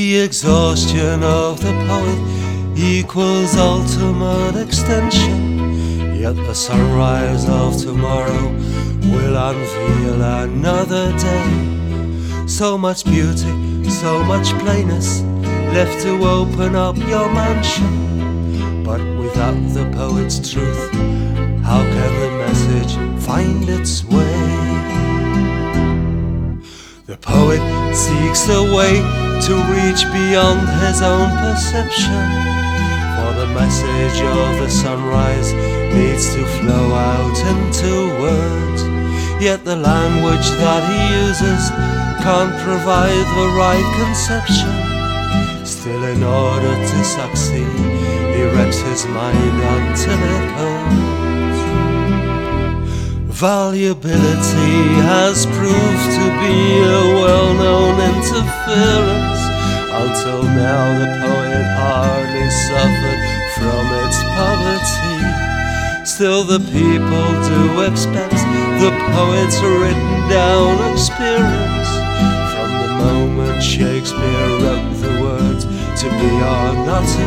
The exhaustion of the poet equals ultimate extension, yet the sunrise of tomorrow will unveil another day. So much beauty, so much plainness left to open up your mansion, but without the poet's truth, how can the message find its way? The poet seeks a way to reach beyond his own perception, for the message of the sunrise needs to flow out into words. Yet the language that he uses can't provide the right conception. Still, in order to succeed, he wrecks his mind until it hurts. Volubility has proved to be a well-known interference. Until now the poet hardly suffered from its poverty. Still the people do expect the poet's written down experience, from the moment Shakespeare wrote the words to be or not to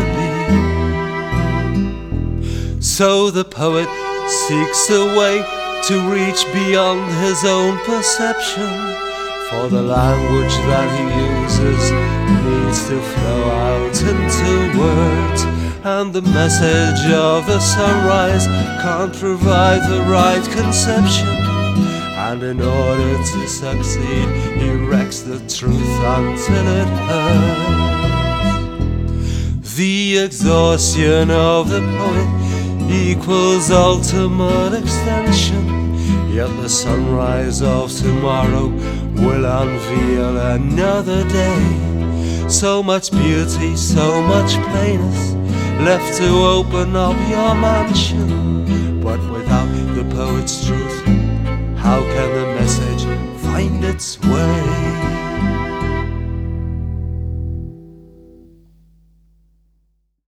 be. So the poet seeks a way to reach beyond his own perception, for the language that he uses needs to flow out into words, and the message of the sunrise can't provide the right conception. And in order to succeed, he wrecks the truth until it hurts. The exhaustion of the poet equals ultimate extension, yet the sunrise of tomorrow will unveil another day. So much beauty, so much plainness left to open up your mansion, but without the poet's truth, how can the